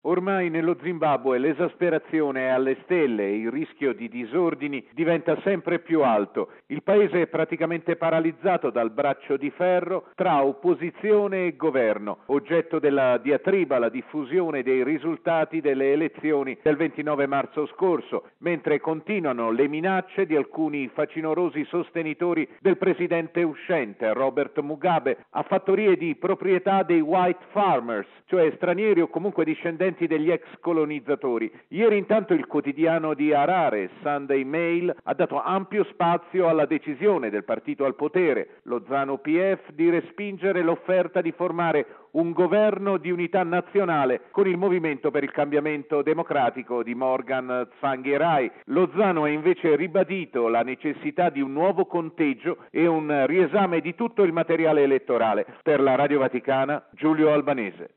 Ormai nello Zimbabwe l'esasperazione è alle stelle e il rischio di disordini diventa sempre più alto. Il paese è praticamente paralizzato dal braccio di ferro tra opposizione e governo, oggetto della diatriba la diffusione dei risultati delle elezioni del 29 marzo scorso, mentre continuano le minacce di alcuni facinorosi sostenitori del presidente uscente, Robert Mugabe, a fattorie di proprietà dei white farmers, cioè stranieri o comunque discendenti degli ex colonizzatori. Ieri intanto il quotidiano di Harare, Sunday Mail, ha dato ampio spazio alla decisione del partito al potere, lo ZANU-PF, di respingere l'offerta di formare un governo di unità nazionale con il Movimento per il Cambiamento Democratico di Morgan Tsvangirai. Lo ZANU ha invece ribadito la necessità di un nuovo conteggio e un riesame di tutto il materiale elettorale. Per la Radio Vaticana, Giulio Albanese.